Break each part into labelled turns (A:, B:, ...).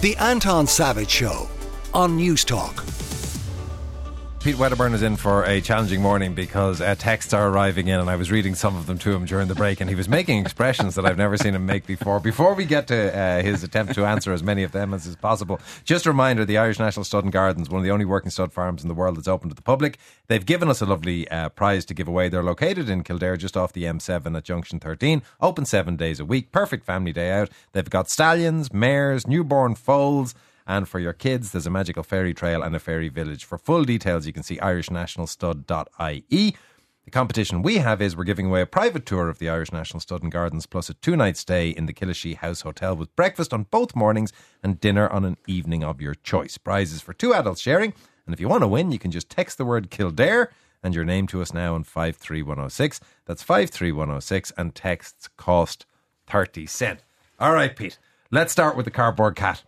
A: The Anton Savage Show on News Talk.
B: Pete Wedderburn is in for a challenging morning because texts are arriving in, and I was reading some of them to him during the break, and he was making expressions that I've never seen him make before. Before we get to his attempt to answer as many of them as is possible, just a reminder, the Irish National Stud and Gardens, one of the only working stud farms in the world that's open to the public. They've given us a lovely prize to give away. They're located in Kildare, just off the M7 at Junction 13, open 7 days a week, perfect family day out. They've got stallions, mares, newborn foals, and for your kids, there's a magical fairy trail and a fairy village. For full details, you can see irishnationalstud.ie. The competition we have is we're giving away a private tour of the Irish National Stud and Gardens, plus a 2-night stay in the Killashee House Hotel with breakfast on both mornings and dinner on an evening of your choice. Prizes for 2 adults sharing. And if you want to win, you can just text the word Kildare and your name to us now on 53106. That's 53106, and texts cost 30 cents. All right, Pete, let's start with the cardboard cat.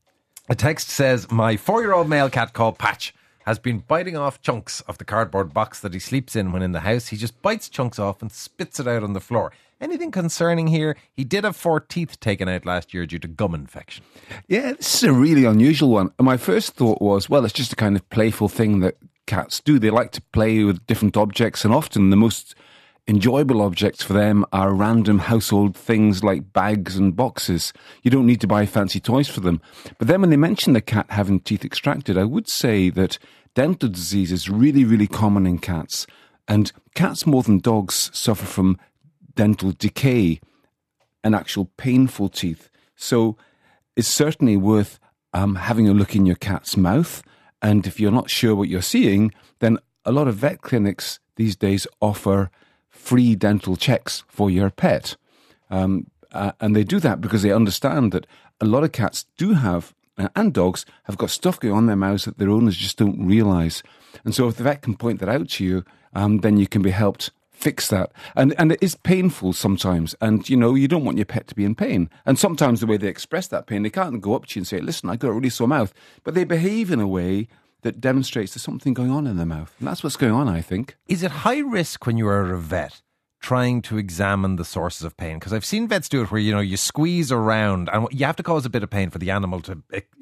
B: A text says, my 4-year-old male cat called Patch has been biting off chunks of the cardboard box that he sleeps in when in the house. He just bites chunks off and spits it out on the floor. Anything concerning here? He did have 4 teeth taken out last year due to gum infection.
C: Yeah, this is a really unusual one. And my first thought was, well, it's just a kind of playful thing that cats do. They like to play with different objects, and often the most enjoyable objects for them are random household things like bags and boxes. You don't need to buy fancy toys for them. But then when they mention the cat having teeth extracted, I would say that dental disease is really, really common in cats. And cats more than dogs suffer from dental decay and actual painful teeth. So it's certainly worth having a look in your cat's mouth. And if you're not sure what you're seeing, then a lot of vet clinics these days offer free dental checks for your pet. And they do that because they understand that a lot of cats do have, and dogs, have got stuff going on in their mouths that their owners just don't realise. And so if the vet can point that out to you, then you can be helped fix that. And it is painful sometimes. And, you know, you don't want your pet to be in pain. And sometimes the way they express that pain, they can't go up to you and say, listen, I got a really sore mouth. But they behave in a way that demonstrates there's something going on in their mouth. And that's what's going on, I think.
B: Is it high risk when you are a vet trying to examine the sources of pain? Because I've seen vets do it where, you know, you squeeze around and you have to cause a bit of pain for the animal to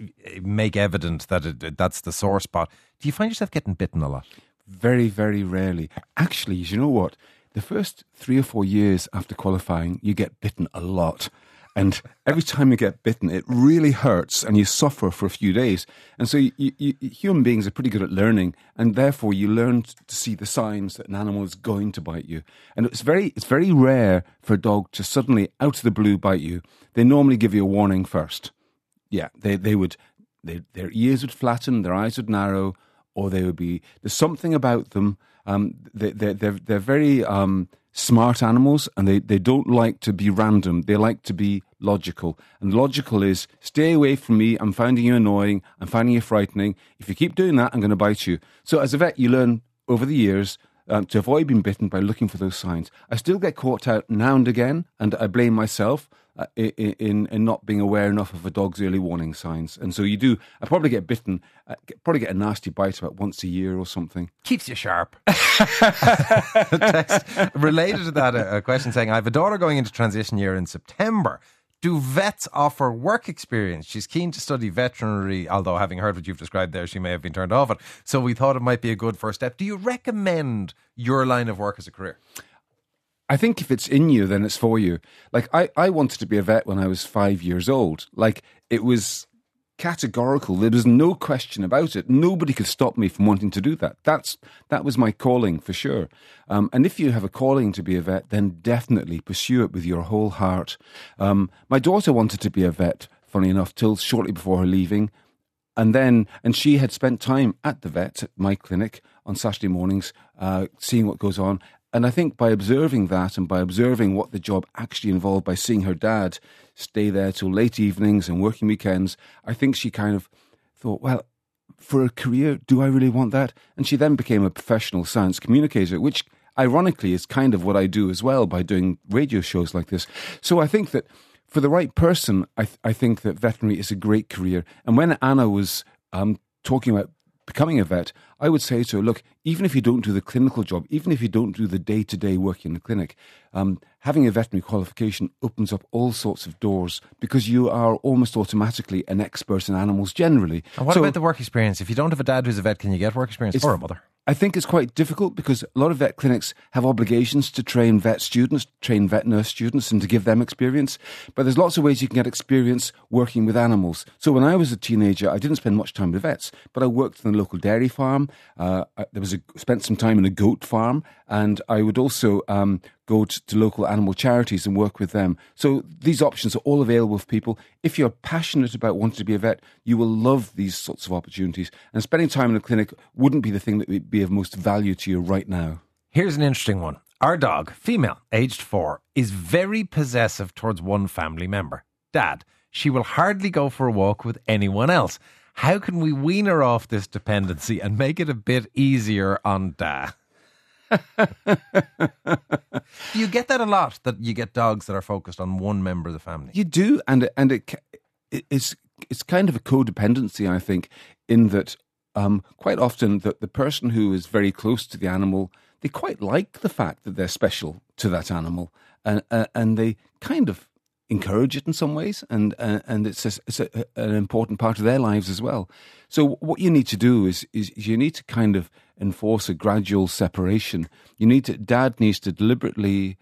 B: make evident that that's the sore spot. Do you find yourself getting bitten a lot?
C: Very, very rarely. Actually, you know what? The first 3 or 4 years after qualifying, you get bitten a lot. And every time you get bitten, it really hurts and you suffer for a few days. And so human beings are pretty good at learning, and therefore you learn to see the signs that an animal is going to bite you. And it's very rare for a dog to suddenly, out of the blue, bite you. They normally give you a warning first. Yeah, their ears would flatten, their eyes would narrow, or there's something about them. They're very smart animals, and they don't like to be random. They like to be logical. And logical is, stay away from me, I'm finding you annoying, I'm finding you frightening. If you keep doing that, I'm going to bite you. So as a vet, you learn over the years to avoid being bitten by looking for those signs. I still get caught out now and again, and I blame myself in not being aware enough of a dog's early warning signs. And so I probably get bitten, probably get a nasty bite about once a year or something.
B: Keeps you sharp. Text related to that, a question saying, I have a daughter going into transition year in September. Do vets offer work experience? She's keen to study veterinary, although having heard what you've described there, she may have been turned off it. So we thought it might be a good first step. Do you recommend your line of work as a career?
C: I think if it's in you, then it's for you. Like, I wanted to be a vet when I was 5 years old. Like, it was categorical. There was no question about it. Nobody could stop me from wanting to do that. That was my calling, for sure. And if you have a calling to be a vet, then definitely pursue it with your whole heart. My daughter wanted to be a vet, funny enough, till shortly before her leaving. And she had spent time at the vet, at my clinic, on Saturday mornings, seeing what goes on. And I think by observing that, and by observing what the job actually involved, by seeing her dad stay there till late evenings and working weekends, I think she kind of thought, well, for a career, do I really want that? And she then became a professional science communicator, which ironically is kind of what I do as well by doing radio shows like this. So I think that for the right person, I think that veterinary is a great career. And when Anna was talking about becoming a vet, I would say to her, look, even if you don't do the clinical job, even if you don't do the day-to-day work in the clinic, having a veterinary qualification opens up all sorts of doors because you are almost automatically an expert in animals generally.
B: And what about the work experience? If you don't have a dad who's a vet, can you get work experience, or a mother?
C: I think it's quite difficult because a lot of vet clinics have obligations to train vet students, train vet nurse students, and to give them experience. But there's lots of ways you can get experience working with animals. So when I was a teenager, I didn't spend much time with vets, but I worked in a local dairy farm. Spent some time in a goat farm, and I would also go to local animal charities and work with them. So these options are all available for people. If you're passionate about wanting to be a vet, you will love these sorts of opportunities. And spending time in a clinic wouldn't be the thing that would be of most value to you right now.
B: Here's an interesting one. Our dog, female, aged 4, is very possessive towards one family member, Dad. She will hardly go for a walk with anyone else. How can we wean her off this dependency and make it a bit easier on Dad? Do you get that a lot, that you get dogs that are focused on one member of the family?
C: You do, and it's kind of a codependency, I think, in that quite often the person who is very close to the animal, they quite like the fact that they're special to that animal, and they kind of encourage it in some ways, and it's an important part of their lives as well. So what you need to do is you need to kind of enforce a gradual separation. Dad needs to deliberately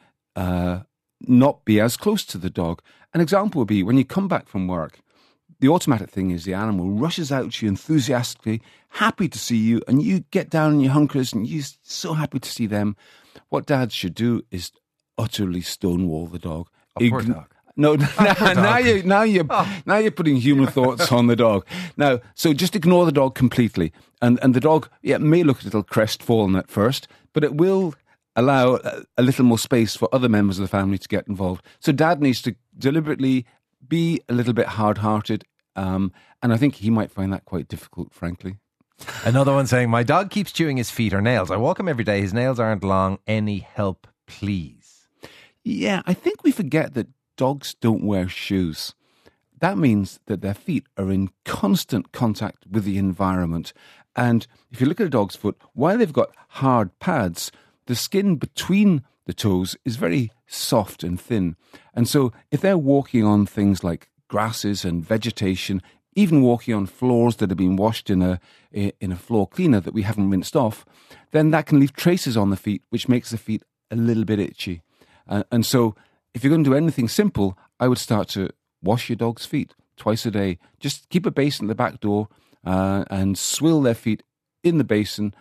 C: not be as close to the dog. An example would be when you come back from work, the automatic thing is the animal rushes out to you enthusiastically, happy to see you, and you get down in your hunkers and you're so happy to see them. What dads should do is utterly stonewall the dog.
B: Poor dog.
C: No, now you're putting human thoughts on the dog. Now, so just ignore the dog completely, and the dog, may look a little crestfallen at first, but it will allow a little more space for other members of the family to get involved. So Dad needs to deliberately be a little bit hard-hearted, and I think he might find that quite difficult, frankly.
B: Another one saying, my dog keeps chewing his feet or nails. I walk him every day. His nails aren't long. Any help, please?
C: Yeah, I think we forget that dogs don't wear shoes. That means that their feet are in constant contact with the environment. And if you look at a dog's foot, while they've got hard pads, the skin between the toes is very soft and thin. And so if they're walking on things like grasses and vegetation, even walking on floors that have been washed in a floor cleaner that we haven't rinsed off, then that can leave traces on the feet, which makes the feet a little bit itchy. And so if you're going to do anything simple, I would start to wash your dog's feet twice a day. Just keep a basin at the back door and swill their feet in the basin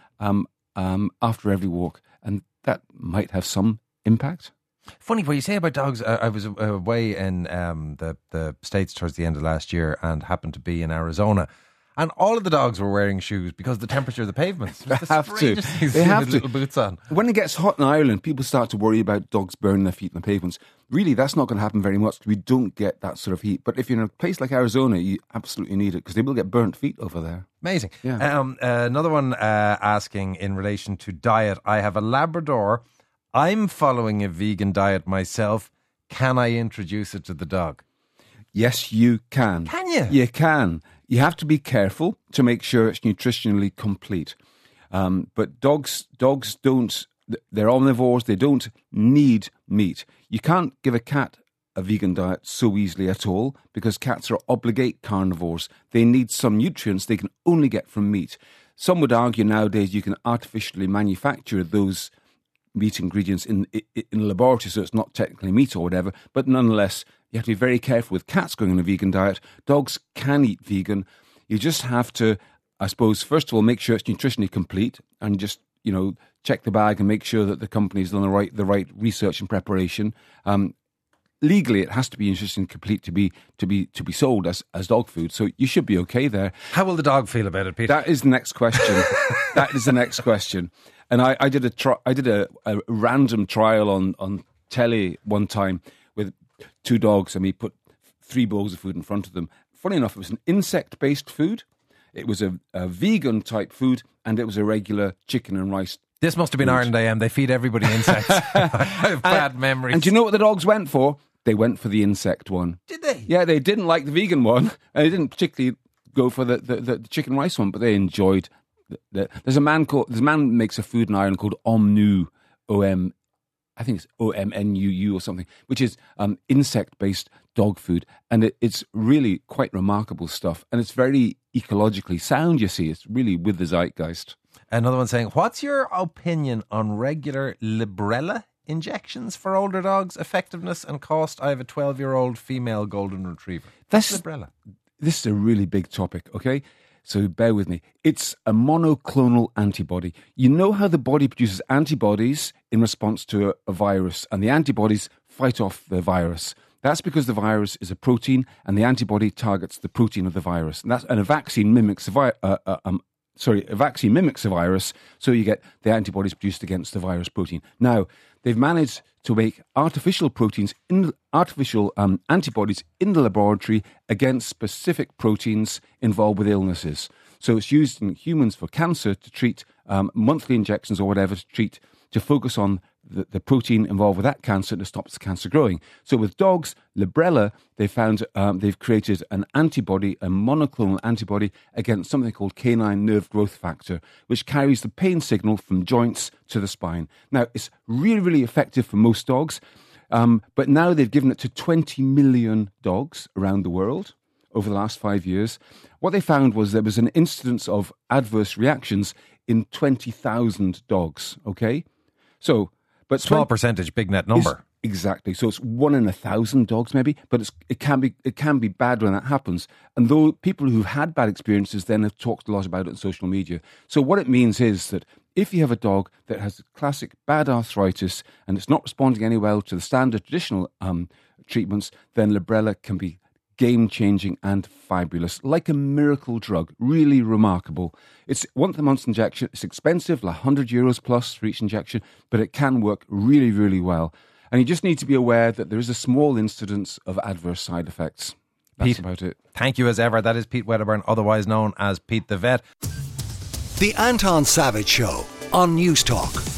C: after every walk. And that might have some impact.
B: Funny what you say about dogs. I was away in the States towards the end of last year and happened to be in Arizona. And all of the dogs were wearing shoes because of the temperature of the pavements.
C: They have to. They have to.
B: Little boots on.
C: When it gets hot in Ireland, people start to worry about dogs burning their feet on the pavements. Really, that's not going to happen very much. We don't get that sort of heat. But if you're in a place like Arizona, you absolutely need it because they will get burnt feet over there.
B: Amazing.
C: Yeah.
B: Another one asking in relation to diet. I have a Labrador. I'm following a vegan diet myself. Can I introduce it to the dog?
C: Yes, you can.
B: Can you?
C: You can. You have to be careful to make sure it's nutritionally complete. But dogs don't, they're omnivores, they don't need meat. You can't give a cat a vegan diet so easily at all because cats are obligate carnivores. They need some nutrients they can only get from meat. Some would argue nowadays you can artificially manufacture those meat ingredients in a laboratory, so it's not technically meat or whatever, but nonetheless, you have to be very careful with cats going on a vegan diet. Dogs can eat vegan. You just have to, I suppose, first of all, make sure it's nutritionally complete and just, check the bag and make sure that the company's done the right research and preparation. Legally, it has to be nutritionally complete to be sold as dog food. So you should be okay there.
B: How will the dog feel about it, Peter?
C: That is the next question. That is the next question. And I did a random trial on telly one time with 2 dogs, and we put 3 bowls of food in front of them. Funny enough, it was an insect-based food. It was a vegan type food, and it was a regular chicken and rice.
B: This must have been Ireland AM. They feed everybody insects. I have bad memories.
C: And do you know what the dogs went for? They went for the insect one.
B: Did they?
C: Yeah, they didn't like the vegan one, and they didn't particularly go for the chicken rice one, but they enjoyed There's a man who makes a food in Ireland called Omnu, I think it's OMNUU or something, which is insect-based dog food. And it's really quite remarkable stuff. And it's very ecologically sound, you see. It's really with the zeitgeist.
B: Another one saying, what's your opinion on regular Librela injections for older dogs, effectiveness and cost? I have a 12-year-old female golden retriever. Librela.
C: This is a really big topic, okay? So bear with me. It's a monoclonal antibody. You know how the body produces antibodies in response to a virus, and the antibodies fight off the virus. That's because the virus is a protein, and the antibody targets the protein of the virus. And a vaccine mimics a vaccine mimics a virus, so you get the antibodies produced against the virus protein. Now, they've managed to make artificial antibodies in the laboratory against specific proteins involved with illnesses. So it's used in humans for cancer to treat monthly injections or whatever to focus on the protein involved with that cancer to stop the cancer growing. So with dogs, Librela, they've created an antibody, a monoclonal antibody against something called canine nerve growth factor, which carries the pain signal from joints to the spine. Now, it's really, really effective for most dogs, but now they've given it to 20 million dogs around the world over the last 5 years. What they found was there was an incidence of adverse reactions in 20,000 dogs, okay? But
B: small percentage, big net number.
C: Exactly. So it's 1 in 1,000 dogs, maybe, but it can be bad when that happens. And though people who've had bad experiences then have talked a lot about it on social media. So what it means is that if you have a dog that has classic bad arthritis and it's not responding any well to the standard traditional treatments, then Librela can be game-changing and fabulous, like a miracle drug, really remarkable. It's once-a-month injection. It's expensive, like €100 plus for each injection, but it can work really, really well. And you just need to be aware that there is a small incidence of adverse side effects. That's about it.
B: Thank you as ever. That is Pete Wedderburn, otherwise known as Pete the Vet.
A: The Anton Savage Show on News Talk.